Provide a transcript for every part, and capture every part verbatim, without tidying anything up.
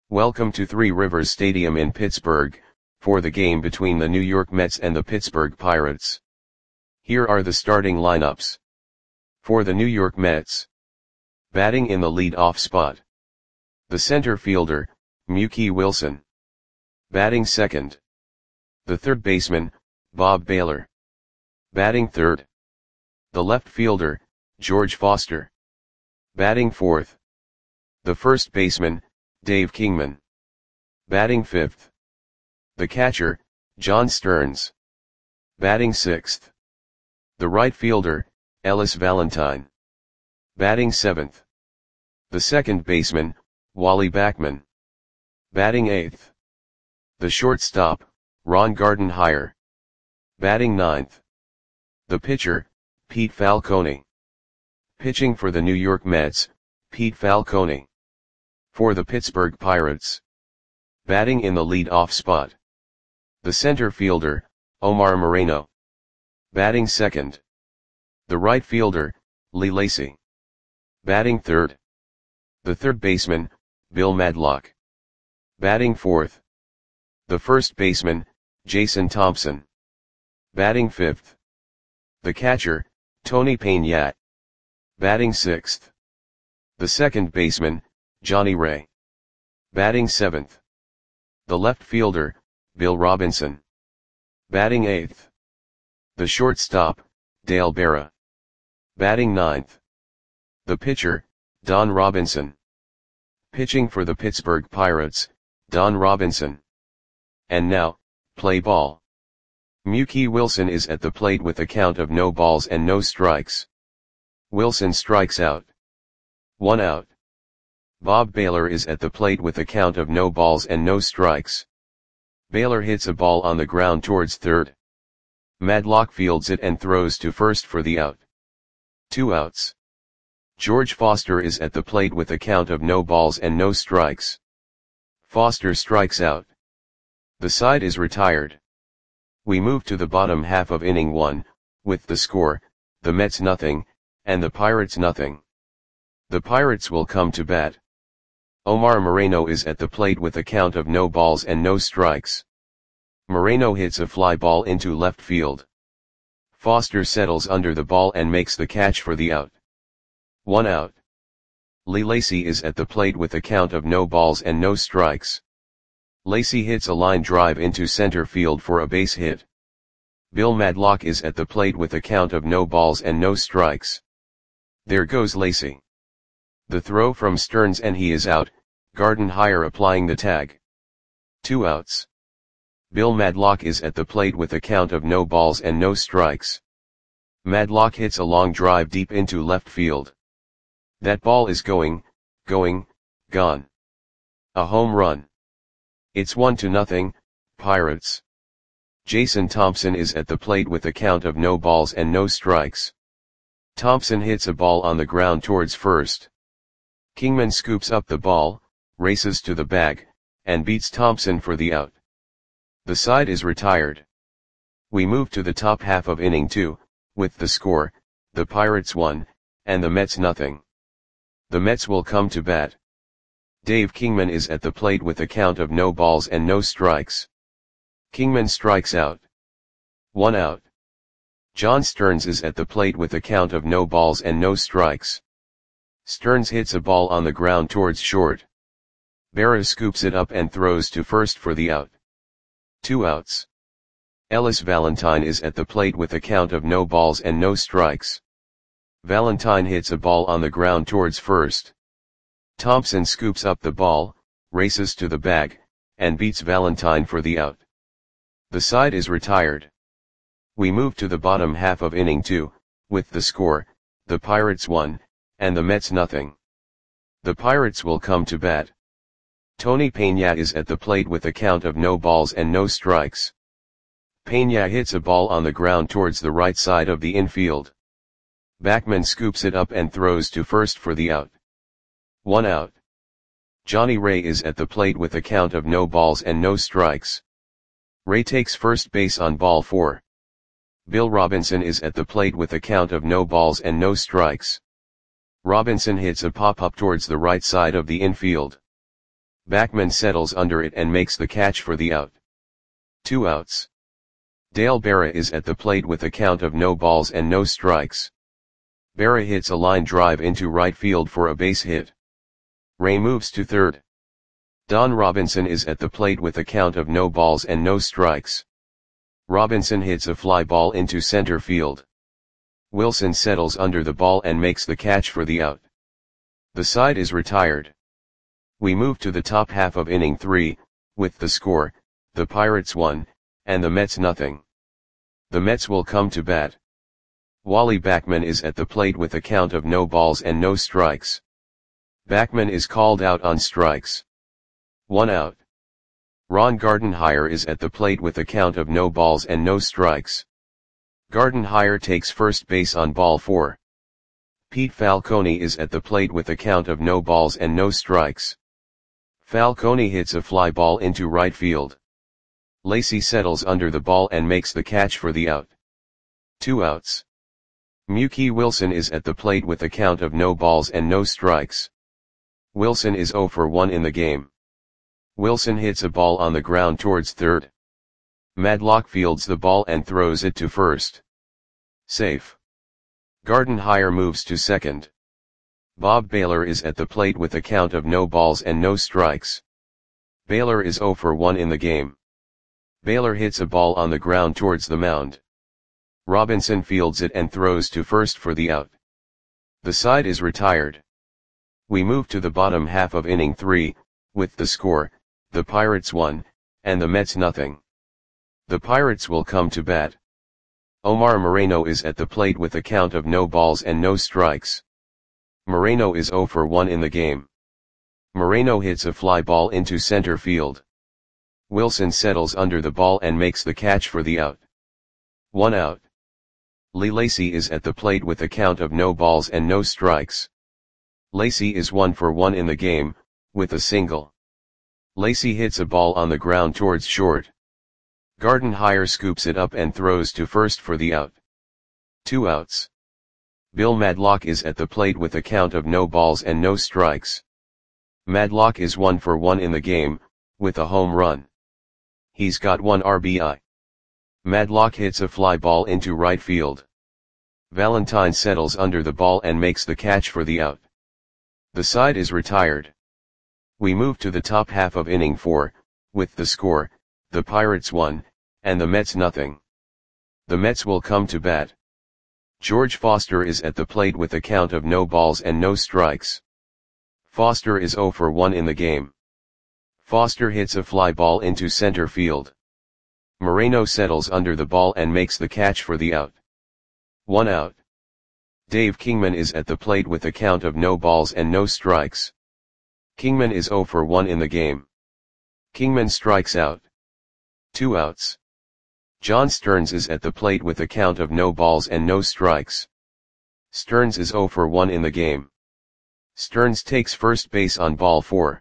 Welcome to Three Rivers Stadium in Pittsburgh, for the game between the New York Mets and the Pittsburgh Pirates. Here are the starting lineups. For the New York Mets. Batting in the lead-off spot. The center fielder, Mookie Wilson. Batting second. The third baseman, Bob Baylor. Batting third. The left fielder, George Foster. Batting fourth. The first baseman, Dave Kingman. Batting fifth. The catcher, John Stearns. Batting sixth. The right fielder, Ellis Valentine. Batting seventh. The second baseman, Wally Backman. Batting eighth. The shortstop, Ron Gardenhire. Batting ninth. The pitcher, Pete Falcone. Pitching for the New York Mets, Pete Falcone. For the Pittsburgh Pirates. Batting in the lead-off spot. The center fielder, Omar Moreno. Batting second. The right fielder, Lee Lacy. Batting third. The third baseman, Bill Madlock. Batting fourth. The first baseman, Jason Thompson. Batting fifth. The catcher, Tony Peña. Batting sixth. The second baseman, Johnny Ray. Batting seventh. The left fielder, Bill Robinson. Batting eighth. The shortstop, Dale Berra. Batting ninth. The pitcher, Don Robinson. Pitching for the Pittsburgh Pirates, Don Robinson. And now, play ball. Mookie Wilson is at the plate with a count of no balls and no strikes. Wilson strikes out. One out. Bob Baylor is at the plate with a count of no balls and no strikes. Baylor hits a ball on the ground towards third. Madlock fields it and throws to first for the out. Two outs. George Foster is at the plate with a count of no balls and no strikes. Foster strikes out. The side is retired. We move to the bottom half of inning one, with the score, the Mets nothing, and the Pirates nothing. The Pirates will come to bat. Omar Moreno is at the plate with a count of no balls and no strikes. Moreno hits a fly ball into left field. Foster settles under the ball and makes the catch for the out. One out. Lee Lacy is at the plate with a count of no balls and no strikes. Lacy hits a line drive into center field for a base hit. Bill Madlock is at the plate with a count of no balls and no strikes. There goes Lacy. The throw from Stearns and he is out, Gardenhire applying the tag. Two outs. Bill Madlock is at the plate with a count of no balls and no strikes. Madlock hits a long drive deep into left field. That ball is going, going, gone. A home run. It's one to nothing, Pirates. Jason Thompson is at the plate with a count of no balls and no strikes. Thompson hits a ball on the ground towards first. Kingman scoops up the ball, races to the bag, and beats Thompson for the out. The side is retired. We move to the top half of inning two, with the score, the Pirates one, and the Mets nothing. The Mets will come to bat. Dave Kingman is at the plate with a count of no balls and no strikes. Kingman strikes out. One out. John Stearns is at the plate with a count of no balls and no strikes. Stearns hits a ball on the ground towards short. Berra scoops it up and throws to first for the out. Two outs. Ellis Valentine is at the plate with a count of no balls and no strikes. Valentine hits a ball on the ground towards first. Thompson scoops up the ball, races to the bag, and beats Valentine for the out. The side is retired. We move to the bottom half of inning two, with the score, the Pirates one, and the Mets nothing. The Pirates will come to bat. Tony Peña is at the plate with a count of no balls and no strikes. Peña hits a ball on the ground towards the right side of the infield. Backman scoops it up and throws to first for the out. One out. Johnny Ray is at the plate with a count of no balls and no strikes. Ray takes first base on ball four. Bill Robinson is at the plate with a count of no balls and no strikes. Robinson hits a pop-up towards the right side of the infield. Backman settles under it and makes the catch for the out. Two outs. Dale Berra is at the plate with a count of no balls and no strikes. Berra hits a line drive into right field for a base hit. Ray moves to third. Don Robinson is at the plate with a count of no balls and no strikes. Robinson hits a fly ball into center field. Wilson settles under the ball and makes the catch for the out. The side is retired. We move to the top half of inning three, with the score, the Pirates one, and the Mets nothing. The Mets will come to bat. Wally Backman is at the plate with a count of no balls and no strikes. Backman is called out on strikes. One out. Ron Gardenhire is at the plate with a count of no balls and no strikes. Gardenhire takes first base on ball four. Pete Falcone is at the plate with a count of no balls and no strikes. Falcone hits a fly ball into right field. Lacy settles under the ball and makes the catch for the out. Two outs. Mookie Wilson is at the plate with a count of no balls and no strikes. Wilson is oh for one in the game. Wilson hits a ball on the ground towards third. Madlock fields the ball and throws it to first. Safe. Gardenhire moves to second. Bob Baylor is at the plate with a count of no balls and no strikes. Baylor is oh for one in the game. Baylor hits a ball on the ground towards the mound. Robinson fields it and throws to first for the out. The side is retired. We move to the bottom half of inning three, with the score, the Pirates one, and the Mets nothing. The Pirates will come to bat. Omar Moreno is at the plate with a count of no balls and no strikes. Moreno is oh for one in the game. Moreno hits a fly ball into center field. Wilson settles under the ball and makes the catch for the out. One out. Lee Lacy is at the plate with a count of no balls and no strikes. Lacy is one for one in the game, with a single. Lacy hits a ball on the ground towards short. Gardenhire scoops it up and throws to first for the out. Two outs. Bill Madlock is at the plate with a count of no balls and no strikes. Madlock is one for one in the game, with a home run. He's got one R B I. Madlock hits a fly ball into right field. Valentine settles under the ball and makes the catch for the out. The side is retired. We move to the top half of inning four, with the score, the Pirates one, and the Mets nothing. The Mets will come to bat. George Foster is at the plate with a count of no balls and no strikes. Foster is oh for one in the game. Foster hits a fly ball into center field. Moreno settles under the ball and makes the catch for the out. One out. Dave Kingman is at the plate with a count of no balls and no strikes. Kingman is oh for one in the game. Kingman strikes out. Two outs. John Stearns is at the plate with a count of no balls and no strikes. Stearns is oh for one in the game. Stearns takes first base on ball four.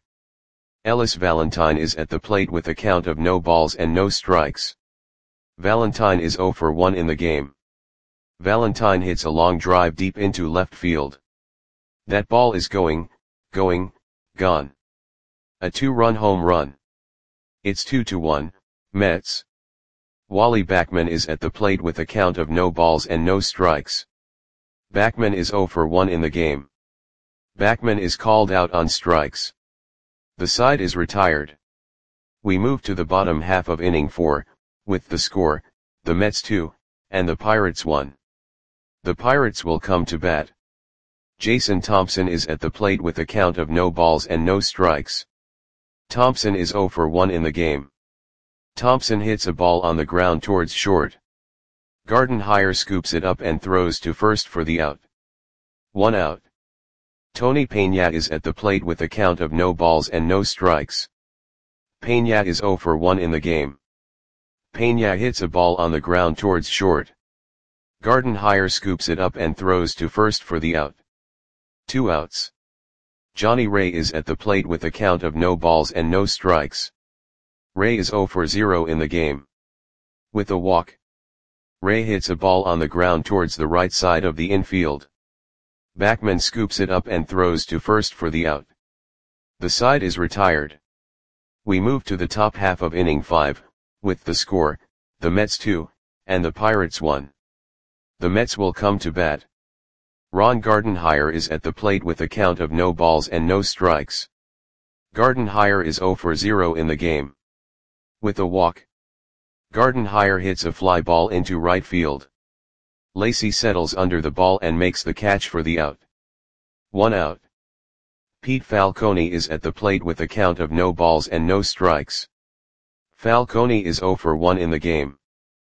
Ellis Valentine is at the plate with a count of no balls and no strikes. Valentine is oh for one in the game. Valentine hits a long drive deep into left field. That ball is going, going, gone. A two-run home run. It's two to one, Mets. Wally Backman is at the plate with a count of no balls and no strikes. Backman is oh for one in the game. Backman is called out on strikes. The side is retired. We move to the bottom half of inning four, with the score, the Mets two, and the Pirates one. The Pirates will come to bat. Jason Thompson is at the plate with a count of no balls and no strikes. Thompson is oh for one in the game. Thompson hits a ball on the ground towards short. Gardenhire scoops it up and throws to first for the out. One out. Tony Peña is at the plate with a count of no balls and no strikes. Peña is oh for one in the game. Peña hits a ball on the ground towards short. Gardenhire scoops it up and throws to first for the out. Two outs. Johnny Ray is at the plate with a count of no balls and no strikes. Ray is oh for zero in the game. With a walk. Ray hits a ball on the ground towards the right side of the infield. Backman scoops it up and throws to first for the out. The side is retired. We move to the top half of inning five, with the score, the Mets two, and the Pirates one. The Mets will come to bat. Ron Gardenhire is at the plate with a count of no balls and no strikes. Gardenhire is zero for zero in the game. With a walk, Gardenhire hits a fly ball into right field. Lacy settles under the ball and makes the catch for the out. One out. Pete Falcone is at the plate with a count of no balls and no strikes. Falcone is zero for one in the game.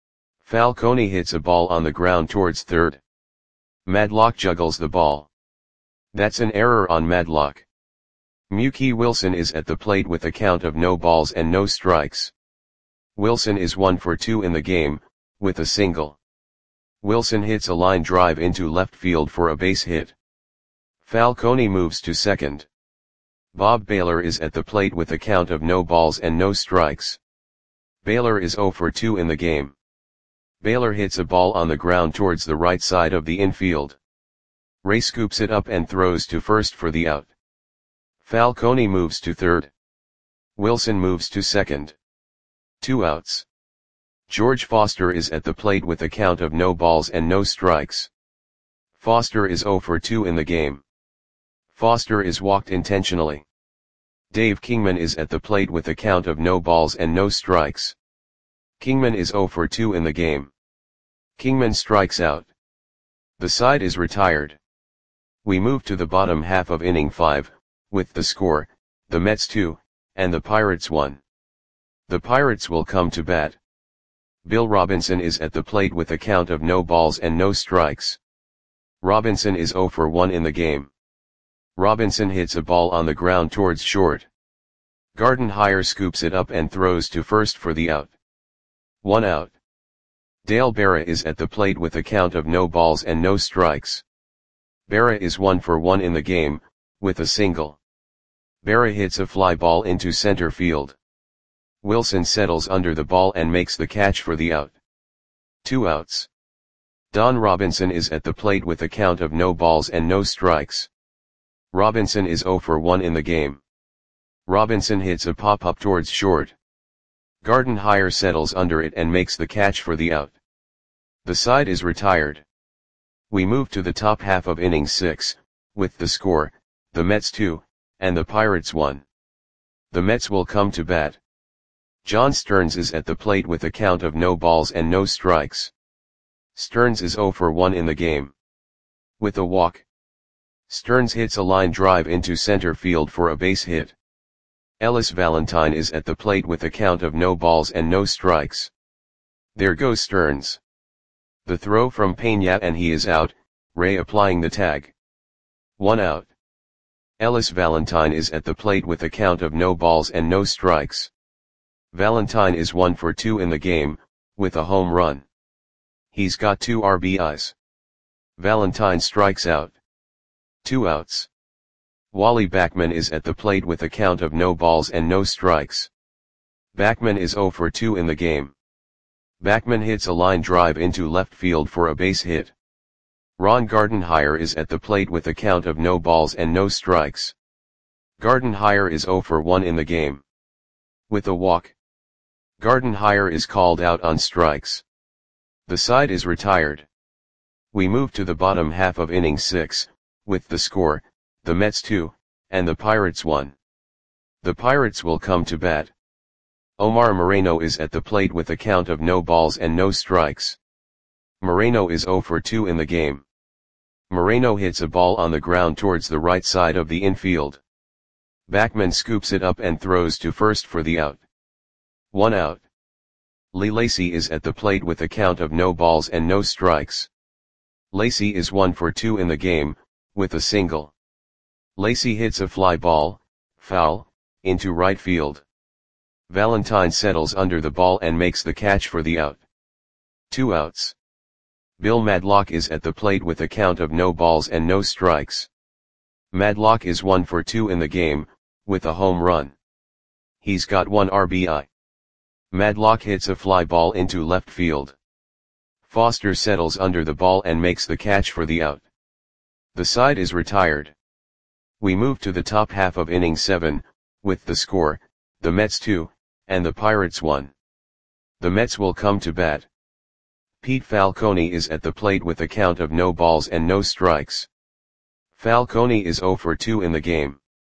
Falcone hits a ball on the ground towards third. Madlock juggles the ball. That's an error on Madlock. Mookie Wilson is at the plate with a count of no balls and no strikes. Wilson is one for two in the game, with a single. Wilson hits a line drive into left field for a base hit. Falcone moves to second. Bob Baylor is at the plate with a count of no balls and no strikes. Baylor is zero for two in the game. Baylor hits a ball on the ground towards the right side of the infield. Ray scoops it up and throws to first for the out. Falcone moves to third. Wilson moves to second. Two outs. George Foster is at the plate with a count of no balls and no strikes. Foster is zero for two in the game. Foster is walked intentionally. Dave Kingman is at the plate with a count of no balls and no strikes. Kingman is zero for two in the game. Kingman strikes out. The side is retired. We move to the bottom half of inning five, with the score, the Mets two, and the Pirates one. The Pirates will come to bat. Bill Robinson is at the plate with a count of no balls and no strikes. Robinson is zero for one in the game. Robinson hits a ball on the ground towards short. Gardenhire scoops it up and throws to first for the out. One out. Dale Berra is at the plate with a count of no balls and no strikes. Berra is one for one in the game, with a single. Berra hits a fly ball into center field. Wilson settles under the ball and makes the catch for the out. Two outs. Don Robinson is at the plate with a count of no balls and no strikes. Robinson is zero for one in the game. Robinson hits a pop-up towards short. Gardenhire settles under it and makes the catch for the out. The side is retired. We move to the top half of inning six, with the score, the Mets two, and the Pirates one. The Mets will come to bat. John Stearns is at the plate with a count of no balls and no strikes. Stearns is zero for one in the game. With a walk, Stearns hits a line drive into center field for a base hit. Ellis Valentine is at the plate with a count of no balls and no strikes. There goes Stearns. The throw from Peña and he is out, Ray applying the tag. One out. Ellis Valentine is at the plate with a count of no balls and no strikes. Valentine is one for two in the game, with a home run. He's got two R B Is. Valentine strikes out. Two outs. Wally Backman is at the plate with a count of no balls and no strikes. Backman is zero for two in the game. Backman hits a line drive into left field for a base hit. Ron Gardenhire is at the plate with a count of no balls and no strikes. Gardenhire is zero for one in the game. With a walk, Gardenhire is called out on strikes. The side is retired. We move to the bottom half of inning six, with the score, the Mets two, and the Pirates one. The Pirates will come to bat. Omar Moreno is at the plate with a count of no balls and no strikes. Moreno is zero for two in the game. Moreno hits a ball on the ground towards the right side of the infield. Backman scoops it up and throws to first for the out. One out. Lee Lacy is at the plate with a count of no balls and no strikes. Lacy is one for two in the game, with a single. Lacy hits a fly ball, foul, into right field. Valentine settles under the ball and makes the catch for the out. Two outs. Bill Madlock is at the plate with a count of no balls and no strikes. Madlock is one for two in the game, with a home run. He's got one R B I. Madlock hits a fly ball into left field. Foster settles under the ball and makes the catch for the out. The side is retired. We move to the top half of inning seven, with the score, the Mets two, and the Pirates one. The Mets will come to bat. Pete Falcone is at the plate with a count of no balls and no strikes. Falcone is zero for two in the game.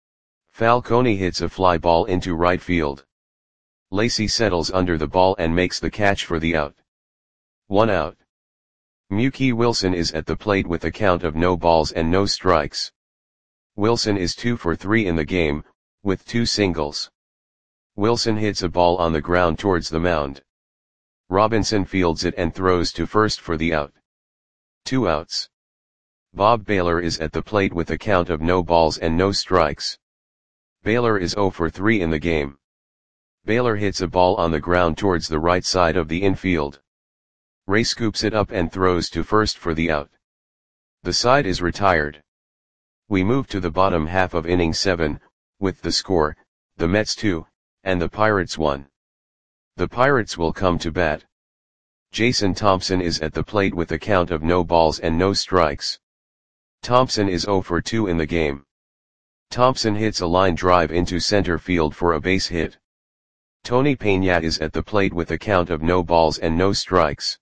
Falcone hits a fly ball into right field. Lacy settles under the ball and makes the catch for the out. One out. Mookie Wilson is at the plate with a count of no balls and no strikes. Wilson is two for three in the game, with two singles. Wilson hits a ball on the ground towards the mound. Robinson fields it and throws to first for the out. Two outs. Bob Baylor is at the plate with a count of no balls and no strikes. Baylor is zero for three in the game. Baylor hits a ball on the ground towards the right side of the infield. Ray scoops it up and throws to first for the out. The side is retired. We move to the bottom half of inning seven, with the score, the Mets two, and the Pirates one. The Pirates will come to bat. Jason Thompson is at the plate with a count of no balls and no strikes. Thompson is zero for two in the game. Thompson hits a line drive into center field for a base hit. Tony Peña is at the plate with a count of no balls and no strikes.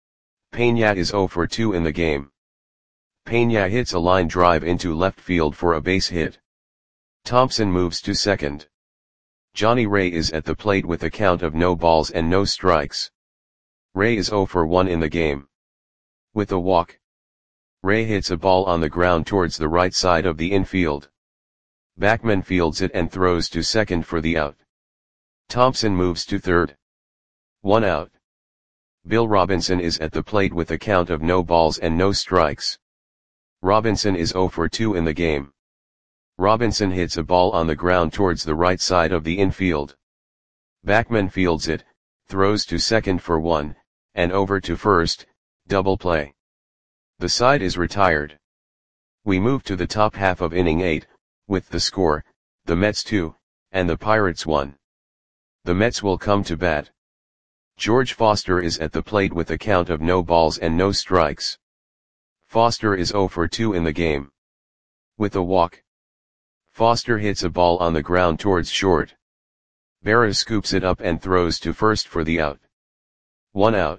Peña is zero for two in the game. Peña hits a line drive into left field for a base hit. Thompson moves to second. Johnny Ray is at the plate with a count of no balls and no strikes. Ray is zero for one in the game. With a walk, Ray hits a ball on the ground towards the right side of the infield. Backman fields it and throws to second for the out. Thompson moves to third. One out. Bill Robinson is at the plate with a count of no balls and no strikes. Robinson is zero for two in the game. Robinson hits a ball on the ground towards the right side of the infield. Backman fields it, throws to second for one, and over to first, double play. The side is retired. We move to the top half of inning eight, with the score, the Mets two, and the Pirates one. The Mets will come to bat. George Foster is at the plate with a count of no balls and no strikes. Foster is zero for two in the game. With a walk, Foster hits a ball on the ground towards short. Berra scoops it up and throws to first for the out. One out.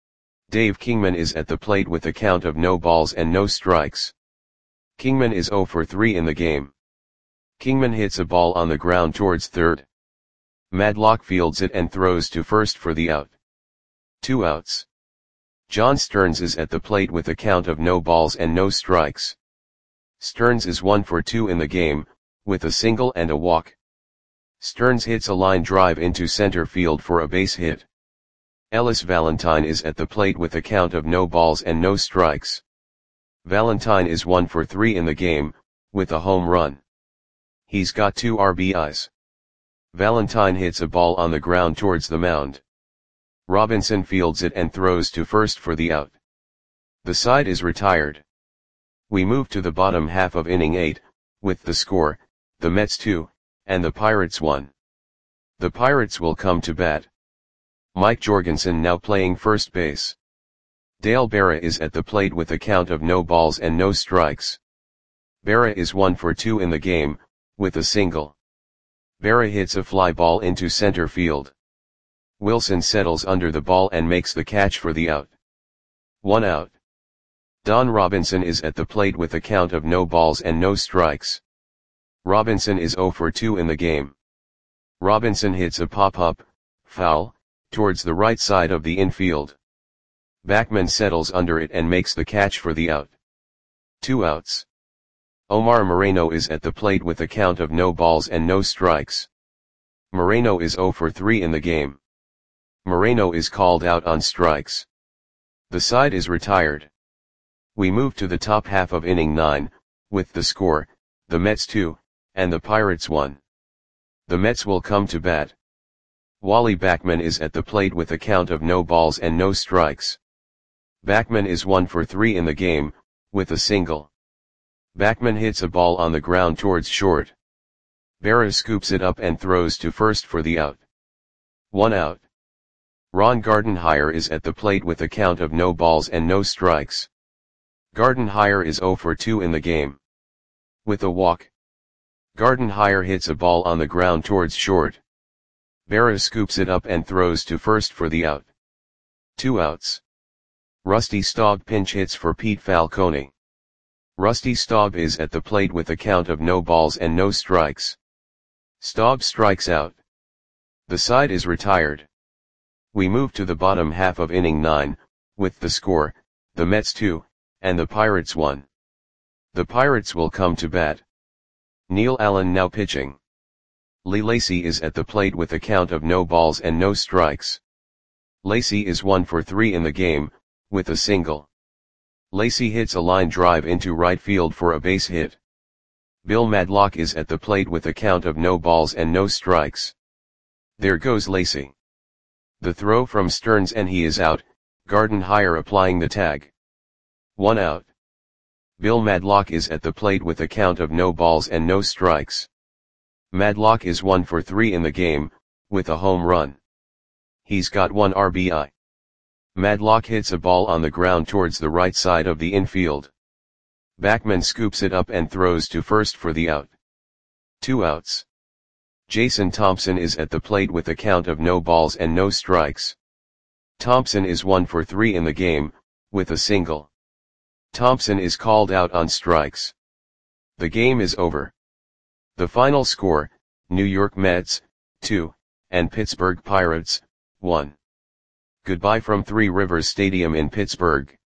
Dave Kingman is at the plate with a count of no balls and no strikes. Kingman is zero for three in the game. Kingman hits a ball on the ground towards third. Madlock fields it and throws to first for the out. Two outs. John Stearns is at the plate with a count of no balls and no strikes. Stearns is one for two in the game, with a single and a walk. Stearns hits a line drive into center field for a base hit. Ellis Valentine is at the plate with a count of no balls and no strikes. Valentine is one for three in the game, with a home run. He's got two R B Is. Valentine hits a ball on the ground towards the mound. Robinson fields it and throws to first for the out. The side is retired. We move to the bottom half of inning eight, with the score, the Mets two, and the Pirates one. The Pirates will come to bat. Mike Jorgensen now playing first base. Dale Berra is at the plate with a count of no balls and no strikes. Berra is one for two in the game, with a single. Berra hits a fly ball into center field. Wilson settles under the ball and makes the catch for the out. One out. Don Robinson is at the plate with a count of no balls and no strikes. Robinson is zero for two in the game. Robinson hits a pop-up, foul, towards the right side of the infield. Backman settles under it and makes the catch for the out. Two outs. Omar Moreno is at the plate with a count of no balls and no strikes. Moreno is zero for three in the game. Moreno is called out on strikes. The side is retired. We move to the top half of inning nine, with the score, the Mets two, and the Pirates one. The Mets will come to bat. Wally Backman is at the plate with a count of no balls and no strikes. Backman is one for three in the game, with a single. Backman hits a ball on the ground towards short. Berra scoops it up and throws to first for the out. One out. Ron Gardenhire is at the plate with a count of no balls and no strikes. Gardenhire is zero for two in the game. With a walk, Gardenhire hits a ball on the ground towards short. Berra scoops it up and throws to first for the out. Two outs. Rusty Staub pinch hits for Pete Falcone. Rusty Staub is at the plate with a count of no balls and no strikes. Staub strikes out. The side is retired. We move to the bottom half of inning nine, with the score, the Mets two, and the Pirates one. The Pirates will come to bat. Neil Allen now pitching. Lee Lacy is at the plate with a count of no balls and no strikes. Lacy is one for three in the game, with a single. Lacy hits a line drive into right field for a base hit. Bill Madlock is at the plate with a count of no balls and no strikes. There goes Lacy. The throw from Stearns and he is out, Gardenhire applying the tag. One out. Bill Madlock is at the plate with a count of no balls and no strikes. Madlock is one for three in the game, with a home run. He's got one R B I. Madlock hits a ball on the ground towards the right side of the infield. Backman scoops it up and throws to first for the out. Two outs. Jason Thompson is at the plate with a count of no balls and no strikes. Thompson is one for three in the game, with a single. Thompson is called out on strikes. The game is over. The final score, New York Mets, two, and Pittsburgh Pirates, one. Goodbye from Three Rivers Stadium in Pittsburgh.